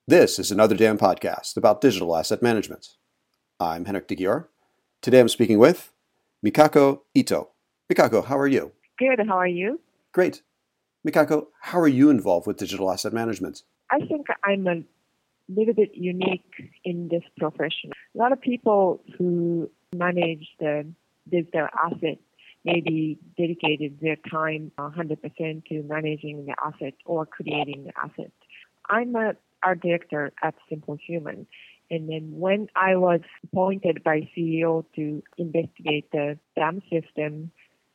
This is Another Damn Podcast about digital asset management. I'm Henrik Digior. Today I'm speaking with Mikako Ito. Mikako, how are you? Good. How are you? Great. Mikako, how are you involved with digital asset management? I think I'm a little bit unique in this profession. A lot of people who manage the digital asset maybe dedicated their time 100% to managing the asset or creating the asset. I'm a art director at Simple Human. And then when I was appointed by CEO to investigate the dam system,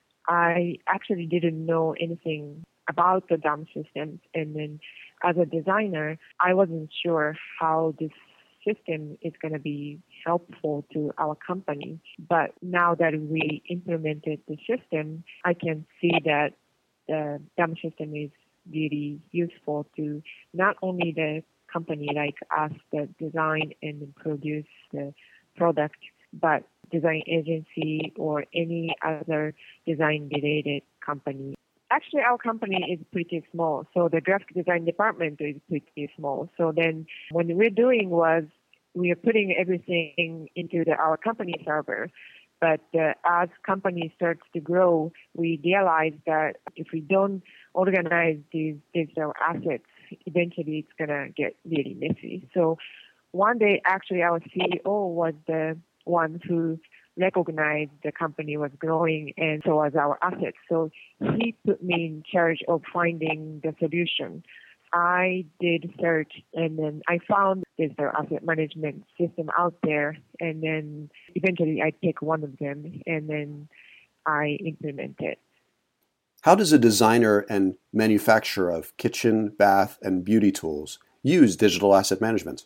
I actually didn't know anything about the dam systems. And then as a designer, I wasn't sure how this system is going to be helpful to our company. But now that we implemented the system, I can see that the dam system is really useful to not only the company like us that design and produce the product, but design agency or any other design related company. Actually, our company is pretty small, so the graphic design department is pretty small. So then what we're doing was we are putting everything into our company server. But as company starts to grow, we realize that if we don't organize these digital assets, eventually it's going to get really messy. So one day, actually, our CEO was the one who recognized the company was growing and so was our assets. So he put me in charge of finding the solution. I did search and then I found digital asset management system out there, and then eventually I picked one of them and then I implement it. How does a designer and manufacturer of kitchen, bath, and beauty tools use digital asset management?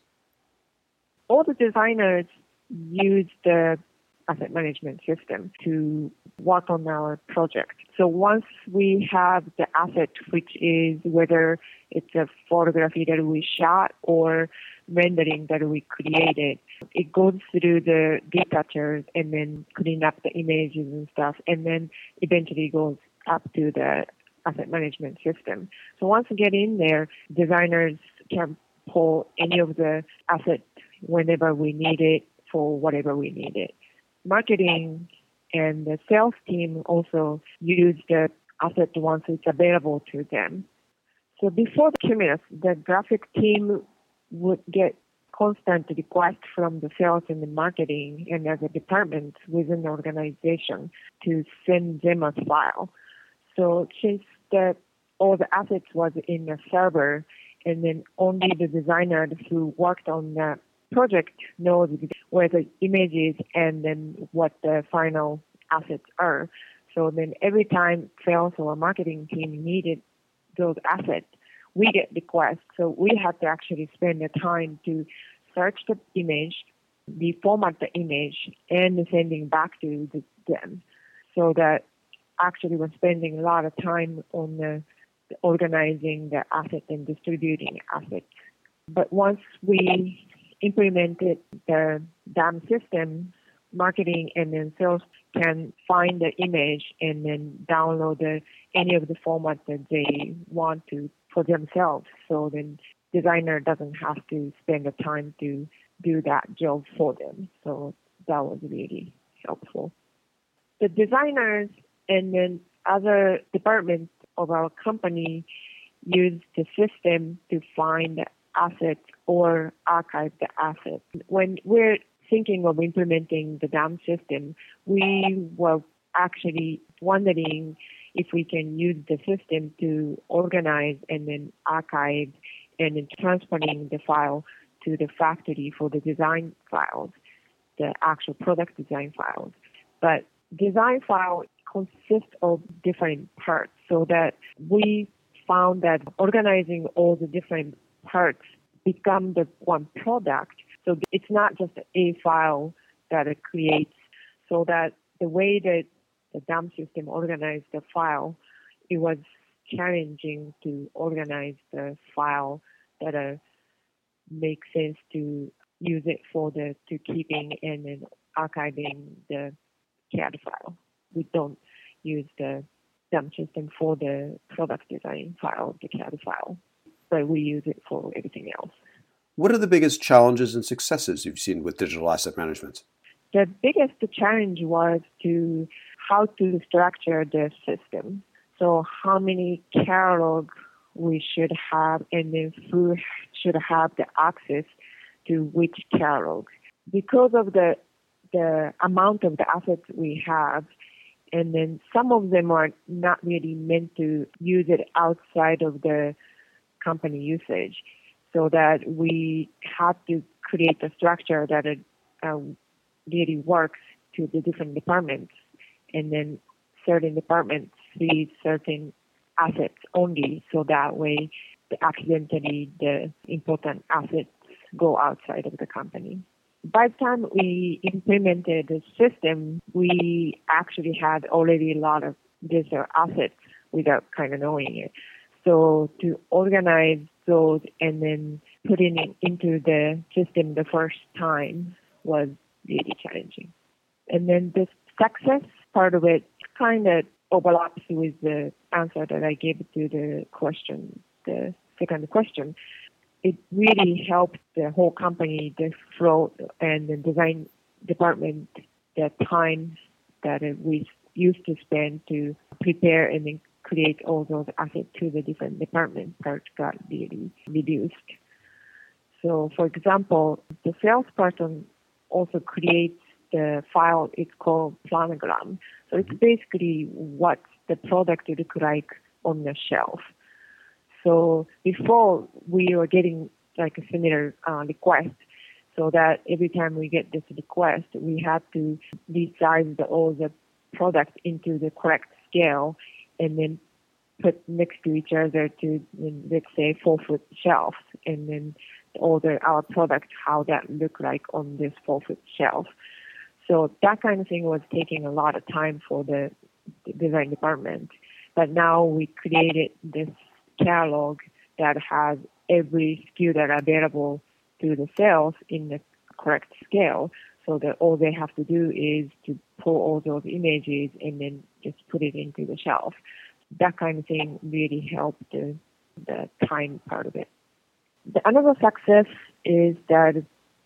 All the designers use the asset management system to work on our project. So once we have the asset, which is whether it's a photography that we shot or rendering that we created, it goes through the retouchers and then clean up the images and stuff, and then eventually goes up to the asset management system. So once we get in there, designers can pull any of the assets whenever we need it for whatever we need it. Marketing and the sales team also use the asset once it's available to them. So before the Cumulus, the graphic team would get constant requests from the sales and the marketing and as a department within the organization to send them a file. So since all the assets was in the server, and then only the designer who worked on the project knows where the image is and then what the final assets are. So then every time sales or marketing team needed those assets, we get requests. So we have to actually spend the time to search the image, reformat the image, and sending back to them. So that actually we're spending a lot of time on the organizing the asset and distributing assets. But once we implemented the DAM system, marketing and then sales can find the image and then download any of the format that they want to for themselves. So then designer doesn't have to spend the time to do that job for them. So that was really helpful. The designers and then other departments of our company use the system to find assets or archive the assets. When we're thinking of implementing the DAM system, we were actually wondering if we can use the system to organize and then archive and then transferring the file to the factory for the design files, the actual product design files. But design file consists of different parts, so that we found that organizing all the different parts become the one product. So it's not just a file that it creates, so that the way that the DAM system organized the file, it was challenging to organize the file that makes sense to use it for to keeping and then archiving the CAD file. We don't use the DAM system for the product design file, the CAD file, but we use it for everything else. What are the biggest challenges and successes you've seen with digital asset management? The biggest challenge was to how to structure the system. So how many catalogs we should have and then who should have the access to which catalog. Because of the amount of the assets we have, and then some of them are not really meant to use it outside of the company usage, so that we have to create a structure that it really works to the different departments, and then certain departments see certain assets only, so that way accidentally the important assets go outside of the company. By the time we implemented the system, we actually had already a lot of digital assets without kind of knowing it. So to organize those and then putting it into the system the first time was really challenging. And then the success part of it kind of overlaps with the answer that I gave to the second question. It really helped the whole company, the flow and the design department, the time that we used to spend to prepare and then create all those assets to the different departments part got really reduced. So, for example, the salesperson also creates the file. It's called planogram. So it's basically what the product would look like on the shelf. So before we were getting like a similar request, so that every time we get this request, we had to resize all the product into the correct scale and then put next to each other to, let's say, 4-foot shelves, and then order our product, how that look like on this 4-foot shelf. So that kind of thing was taking a lot of time for the design department. But now we created this catalog that has every SKU that are available to the sales in the correct scale, so that all they have to do is to pull all those images and then just put it into the shelf. That kind of thing really helped the time part of it. Another success is that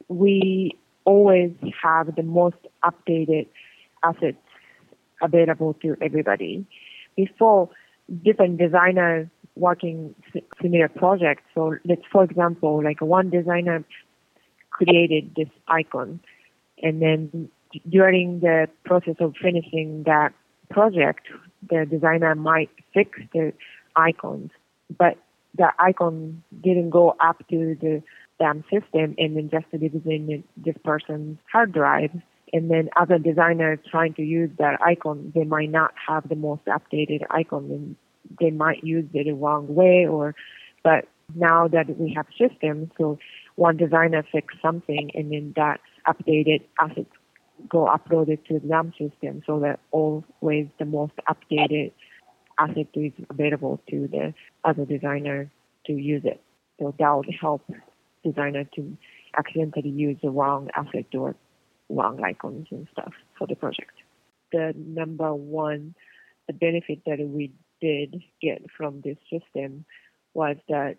we always have the most updated assets available to everybody. Before, different designers working similar projects. So let's, for example, like one designer created this icon, and then during the process of finishing that project, the designer might fix the icons, but the icon didn't go up to the DAM system and then just lives in this person's hard drive. And then other designers trying to use that icon, they might not have the most updated icon, and they might use it the wrong way. But now that we have systems, so one designer fix something, and then that updated assets go uploaded to the DAM system, so that always the most updated asset is available to the other designer to use it. So that would help designer to accidentally use the wrong asset or wrong icons and stuff for the project. The number one, the benefit that we did get from this system was that,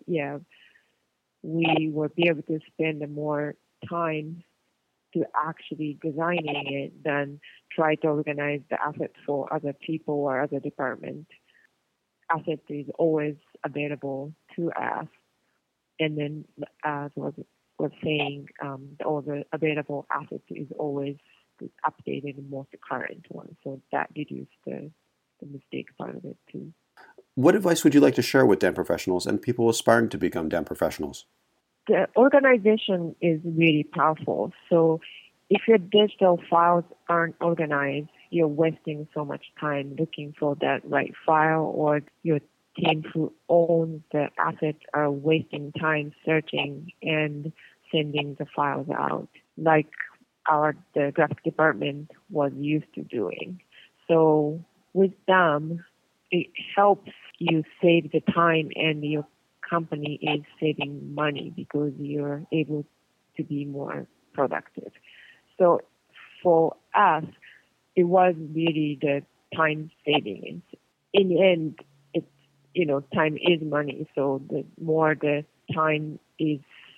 we will be able to spend more time to actually designing it than try to organize the assets for other people or other departments. Asset is always available to us. And then, as was saying, all the available assets is always the updated and most current one. So that reduced the mistake part of it too. What advice would you like to share with DAM professionals and people aspiring to become DAM professionals? The organization is really powerful. So if your digital files aren't organized, you're wasting so much time looking for that right file, or your team who owns the assets are wasting time searching and sending the files out, like the graphic department was used to doing. So with them, it helps you save the time, and your company is saving money because you're able to be more productive. So for us, it was really the time saving. In the end, time is money. So the more the time is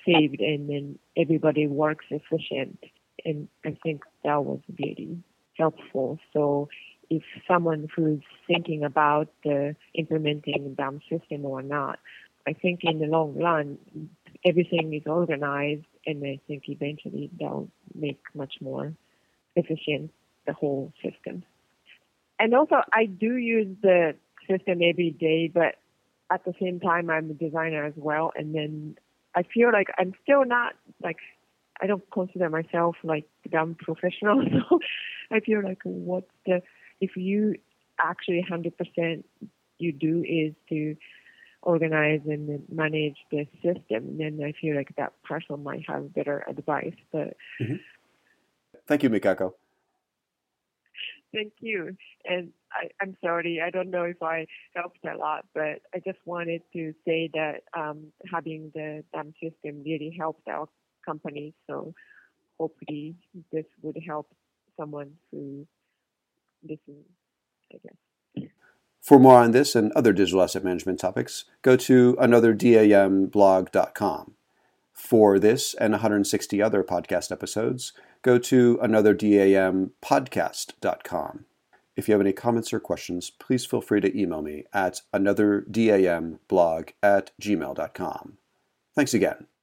saved and then everybody works efficient. And I think that was really helpful. So if someone who's thinking about implementing DAM system or not, I think in the long run, everything is organized, and I think eventually that'll make much more efficient the whole system. And also, I do use the system every day, but at the same time, I'm a designer as well. And then I feel like I'm still not I don't consider myself like DAM professional. So I feel like if you actually 100% you do is to organize and manage the system, then I feel like that person might have better advice. But Thank you, Mikako. Thank you. And I'm sorry, I don't know if I helped a lot, but I just wanted to say that having the DAM system really helped our company. So hopefully this would help someone who listens, I guess. For more on this and other digital asset management topics, go to anotherdamblog.com. For this and 160 other podcast episodes, go to anotherdambodcast.com. If you have any comments or questions, please feel free to email me at anotherdamblog@gmail.com. Thanks again.